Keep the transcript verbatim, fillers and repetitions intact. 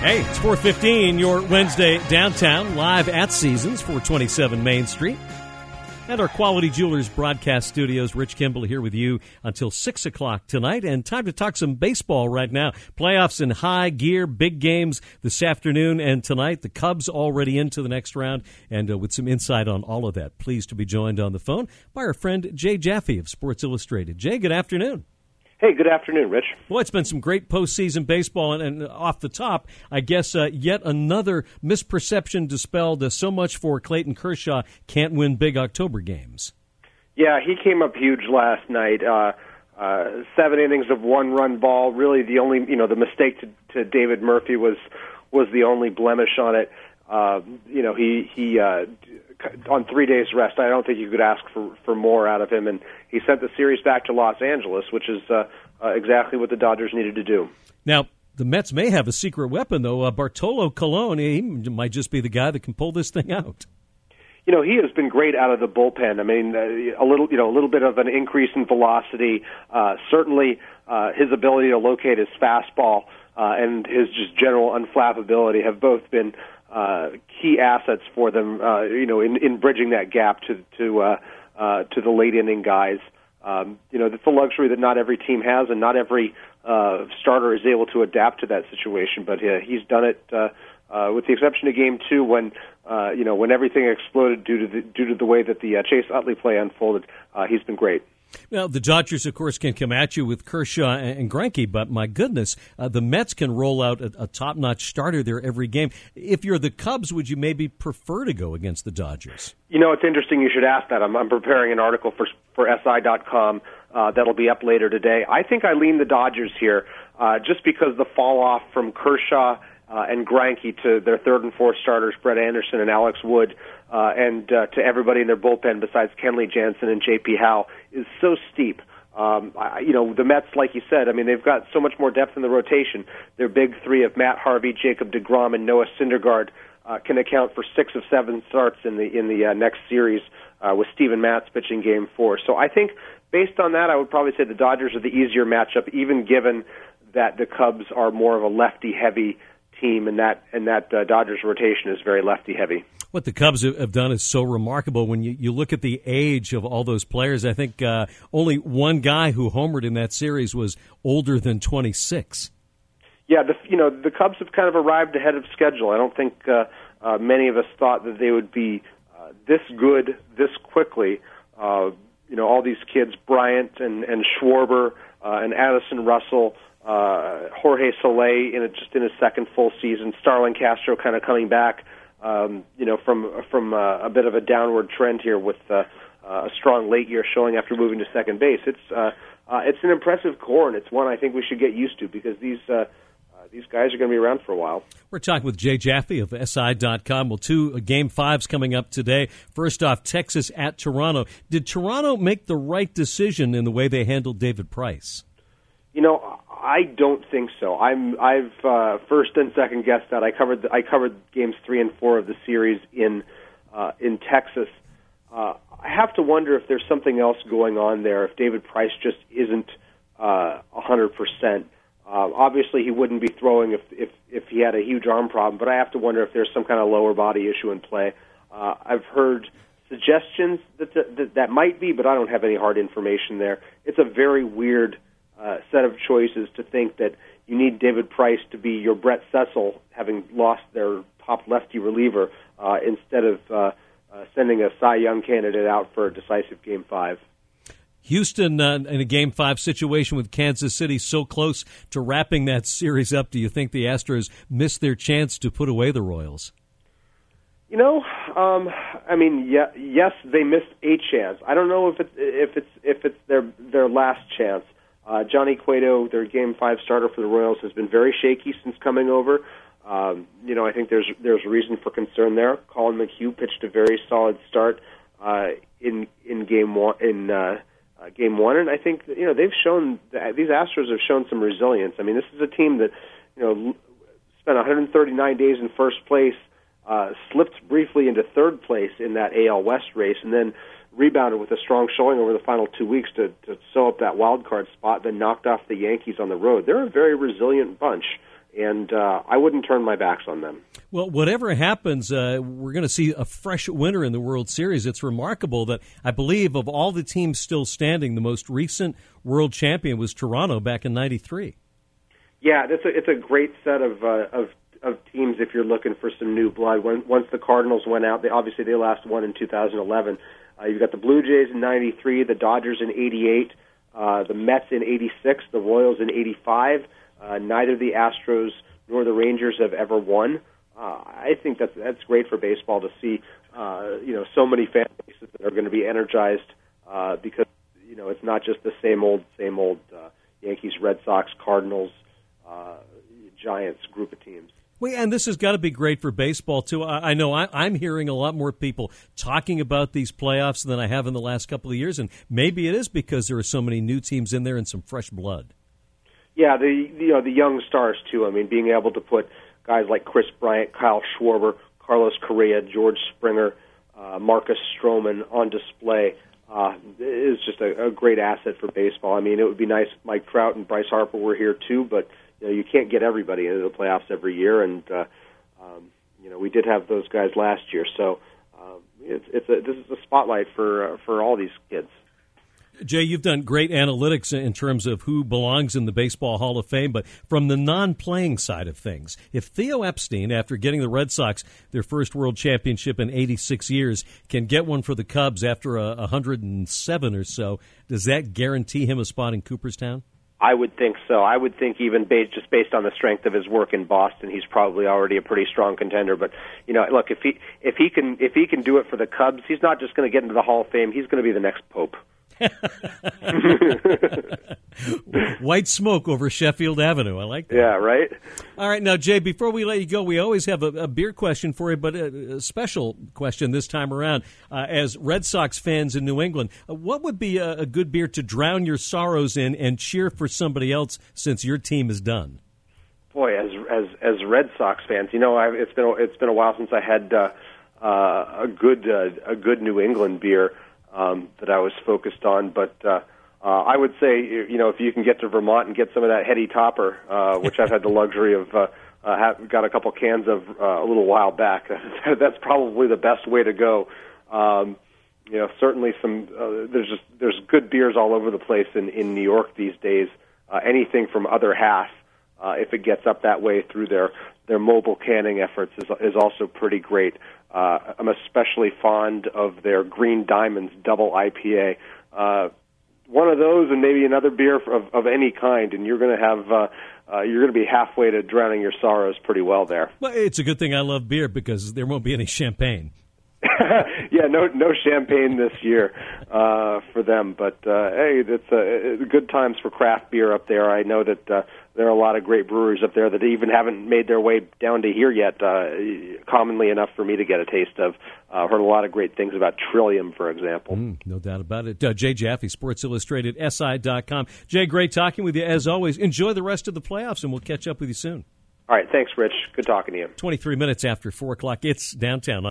Hey, it's four fifteen, your Wednesday downtown, live at Seasons, four twenty-seven Main Street. And our Quality Jewelers broadcast studios, Rich Kimball here with you until six o'clock tonight. And time to talk some baseball right now. Playoffs in high gear, big games this afternoon and tonight. The Cubs already into the next round, and uh, with some insight on all of that. Pleased to be joined on the phone by our friend Jay Jaffe of Sports Illustrated. Jay, good afternoon. Hey, good afternoon, Rich. Boy, it's been some great postseason baseball, and, and off the top, I guess uh, yet another misperception dispelled. Uh, so much for Clayton Kershaw can't win big October games. Yeah, he came up huge last night. Uh, uh, seven innings of one-run ball. Really, the only you know the mistake to, to David Murphy was was the only blemish on it. Uh, you know, he he uh, on three days rest. I don't think you could ask for for more out of him, and he sent the series back to Los Angeles, which is uh, uh, exactly what the Dodgers needed to do. Now, the Mets may have a secret weapon, though. Uh, Bartolo Colon, he might just be the guy that can pull this thing out. You know, he has been great out of the bullpen. I mean, uh, a little, you know, a little bit of an increase in velocity. Uh, certainly, uh, his ability to locate his fastball uh, and his just general unflappability have both been uh, key assets for them. Uh, you know, in, in bridging that gap to to uh, uh, to the late inning guys. Um, you know, that's a luxury that not every team has, and not every uh, starter is able to adapt to that situation. But uh, he's done it. Uh, Uh, with the exception of Game Two, when uh, you know when everything exploded due to the, due to the way that the uh, Chase Utley play unfolded, uh, he's been great. Now, the Dodgers, of course, can come at you with Kershaw and Greinke, but my goodness, uh, the Mets can roll out a, a top-notch starter there every game. If you're the Cubs, would you maybe prefer to go against the Dodgers? You know, it's interesting you should ask that. I'm, I'm preparing an article for for S I dot com uh, that'll be up later today. I think I lean the Dodgers here, uh, just because the fall-off from Kershaw Uh, and Greinke to their third and fourth starters, Brett Anderson and Alex Wood, uh, and uh, to everybody in their bullpen besides Kenley Jansen and J P Howe, is so steep. Um, I, you know, the Mets, like you said, I mean, they've got so much more depth in the rotation. Their big three of Matt Harvey, Jacob deGrom, and Noah Syndergaard uh, can account for six of seven starts in the in the uh, next series uh, with Steven Matz pitching Game Four. So I think, based on that, I would probably say the Dodgers are the easier matchup, even given that the Cubs are more of a lefty-heavy team, and that and that uh, Dodgers rotation is very lefty heavy. What the Cubs have done is so remarkable. When you, you look at the age of all those players, I think uh, only one guy who homered in that series was older than twenty-six. Yeah, the, you know the Cubs have kind of arrived ahead of schedule. I don't think uh, uh, many of us thought that they would be uh, this good this quickly. Uh, you know, all these kids, Bryant and and Schwarber uh, and Addison Russell. Uh, Jorge Soler in a, just in his second full season. Starlin Castro kind of coming back, um, you know, from from uh, a bit of a downward trend here with uh, uh, a strong late year showing after moving to second base. It's uh, uh, it's an impressive core, and it's one I think we should get used to because these uh, uh, these guys are going to be around for a while. We're talking with Jay Jaffe of S I dot com. Well, two uh, Game Fives coming up today. First off, Texas at Toronto. Did Toronto make the right decision in the way they handled David Price? You know, I don't think so. I'm I've uh, first and second guessed that. I covered the, I covered games three and four of the series in uh, in Texas. Uh, I have to wonder if there's something else going on there. If David Price just isn't a hundred percent. Obviously, he wouldn't be throwing if, if if he had a huge arm problem. But I have to wonder if there's some kind of lower body issue in play. Uh, I've heard suggestions that, that that might be, but I don't have any hard information there. It's a very weird Uh, set of choices to think that you need David Price to be your Brett Cecil, having lost their top lefty reliever, uh, instead of uh, uh, sending a Cy Young candidate out for a decisive Game Five. Houston uh, in a Game Five situation with Kansas City, so close to wrapping that series up. Do you think the Astros missed their chance to put away the Royals? You know, um, I mean, yeah, yes, they missed a chance. I don't know if it's if it's if it's their their last chance. Uh, Johnny Cueto, their Game Five starter for the Royals, has been very shaky since coming over. Um, you know, I think there's there's reason for concern there. Colin McHugh pitched a very solid start uh, in in Game One in uh, uh, Game One, and I think you know they've shown that these Astros have shown some resilience. I mean, this is a team that you know spent one hundred thirty-nine days in first place, uh, slipped briefly into third place in that A L West race, and then rebounded with a strong showing over the final two weeks to, to sew up that wild card spot, then knocked off the Yankees on the road. They're a very resilient bunch, and uh, I wouldn't turn my backs on them. Well, whatever happens, uh, we're going to see a fresh winner in the World Series. It's remarkable that I believe of all the teams still standing, the most recent world champion was Toronto back in ninety-three. Yeah, it's a, it's a great set of, uh, of of teams if you're looking for some new blood. When, once the Cardinals went out, they obviously they last won in two thousand eleven. Uh, you've got the Blue Jays in ninety-three, the Dodgers in eighty-eight, uh, the Mets in eighty-six, the Royals in eighty-five. Uh, neither the Astros nor the Rangers have ever won. Uh, I think that's that's great for baseball to see, uh, you know, so many fan bases that are going to be energized uh, because you know it's not just the same old same old uh, Yankees, Red Sox, Cardinals, uh, Giants group of teams. Well, and this has got to be great for baseball, too. I, I know I, I'm hearing a lot more people talking about these playoffs than I have in the last couple of years, and maybe it is because there are so many new teams in there and some fresh blood. Yeah, the, the you know the young stars, too. I mean, being able to put guys like Chris Bryant, Kyle Schwarber, Carlos Correa, George Springer, uh, Marcus Stroman on display uh, is just a, a great asset for baseball. I mean, it would be nice if Mike Trout and Bryce Harper were here, too, but you know, you can't get everybody into the playoffs every year, and uh, um, you know we did have those guys last year. So um, it's, it's a, this is a spotlight for uh, for all these kids. Jay, you've done great analytics in terms of who belongs in the Baseball Hall of Fame, but from the non-playing side of things, if Theo Epstein, after getting the Red Sox their first world championship in eighty-six years, can get one for the Cubs after a one hundred seven or so, does that guarantee him a spot in Cooperstown? I would think so. I would think even based, just based on the strength of his work in Boston, he's probably already a pretty strong contender. But you know, look, if he if he can if he can do it for the Cubs, he's not just going to get into the Hall of Fame. He's going to be the next Pope. White smoke over Sheffield Avenue. I like that. Yeah, right? All right. Now, Jay, before we let you go, we always have a, a beer question for you, but a, a special question this time around. Uh, as Red Sox fans in New England, uh, what would be a, a good beer to drown your sorrows in and cheer for somebody else since your team is done? Boy, as as as Red Sox fans, you know, I've, it's been it's been a while since I had uh, uh, a good uh, a good New England beer. Um, that I was focused on, but uh, uh, I would say, you know, if you can get to Vermont and get some of that Heady Topper, uh, which I've had the luxury of, uh, uh, have, got a couple cans of uh, a little while back, that's probably the best way to go. Um, you know, certainly some uh, there's just there's good beers all over the place in, in New York these days. Uh, anything from Other Half, uh, if it gets up that way through their their mobile canning efforts, is is also pretty great. Uh, I'm especially fond of their Green Diamonds Double I P A. Uh, one of those, and maybe another beer of, of any kind, and you're going to have uh, uh, you're going to be halfway to drowning your sorrows pretty well there. Well, it's a good thing I love beer because there won't be any champagne. Yeah, no no champagne this year uh, for them, but uh, hey, it's uh, good times for craft beer up there. I know that uh, there are a lot of great breweries up there that even haven't made their way down to here yet, uh, commonly enough for me to get a taste of. Uh, heard a lot of great things about Trillium, for example. Mm, no doubt about it. Uh, Jay Jaffe, Sports Illustrated, S I dot com. Jay, great talking with you as always. Enjoy the rest of the playoffs, and we'll catch up with you soon. All right, thanks, Rich. Good talking to you. twenty-three minutes after four o'clock, it's downtown.